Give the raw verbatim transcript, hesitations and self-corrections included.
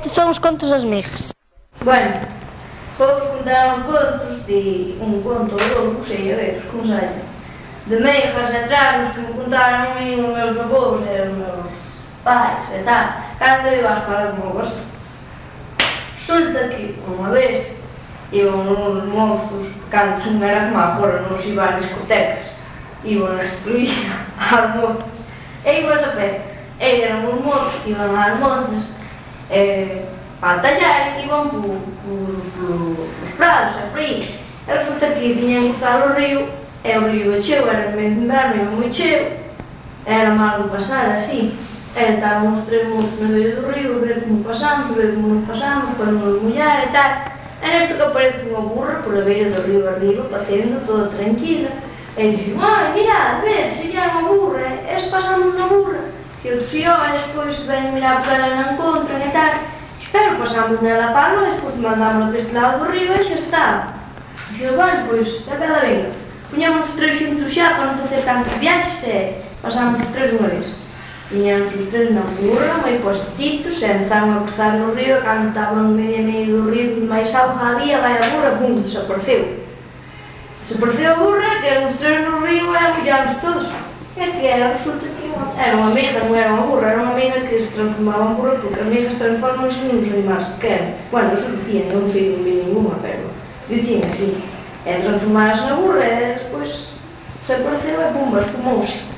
Son os contos das migas. Bueno, vou-vos contar uns contos de un conto ou outro, sei, a ver, como sai. De meigas e tragos que me contaron a mí os meus avós e os meus pais e tal, cando eu as para como gosto. Resulta que unha vez iban uns monstros, cando non era como agora, non se iban as discotecas, iban a destruir as mozas e iban a pé. E eran uns monstros que iban ás mozas eh, para tallar e iban por, por, por, por os prados e por aí. E resulta que tiñan que cruzar o río e o río cheo, era medio de inverno, era moi cheo, era malo pasar así. E estaban os tres monstros no medio do río, a ver como pasamos, a ver como nos pasamos, para non nos mollar e tal. E nesto que aparece unha burra por a beira do río arriba, facendo toda tranquila. E dixo, ai, mirad, ved, se lla unha burra, e se pasamos na burra. E outros si, ó, e despois ven mirar para ela non encontran e tal. Pero pasamos nela para nós, despois mandámosla para este lado do río e xa está. Dixo, bueno, pois, a cada venga. Puñamos os tres xuntos xa para non facer tantos viaxes e pasamos os tres dunha vez. Viñamos os tres na burra, moi postitos, e empezaron a cruzar no río, e cando estaban medio a medio do río, que máis auga había, vai a burra, pum, desapareceu. Desapareceu a burra, que eran os tres no río e apollamos todos. E que era, resulta que era unha amiga, non era unha burra, era unha amiga que se transformaba en burra, porque as amigas transforman-se nos animais que queren. Bueno, eso dicían, non sei, non vi ninguna, pero dicían así. E transformarse na burra e despois desapareceu e pumba, esfumouse.